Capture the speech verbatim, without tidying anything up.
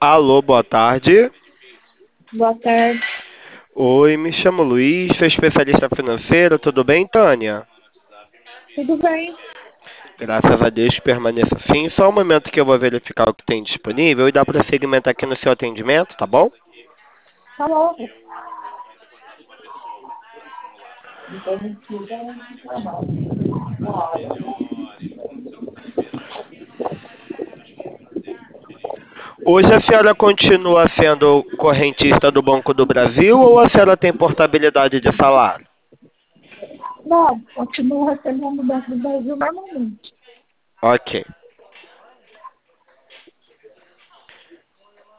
Alô, boa tarde. Boa tarde. Oi, me chamo Luiz, sou especialista financeiro, tudo bem, Tânia? Tudo bem? Graças a Deus permaneça assim. Só um momento que eu vou verificar o que tem disponível e dar prosseguimento aqui no seu atendimento, tá bom? Tá bom. Hoje a senhora continua sendo correntista do Banco do Brasil ou a senhora tem portabilidade de salário? Não, continuo recebendo o Banco do Brasil normalmente. Ok.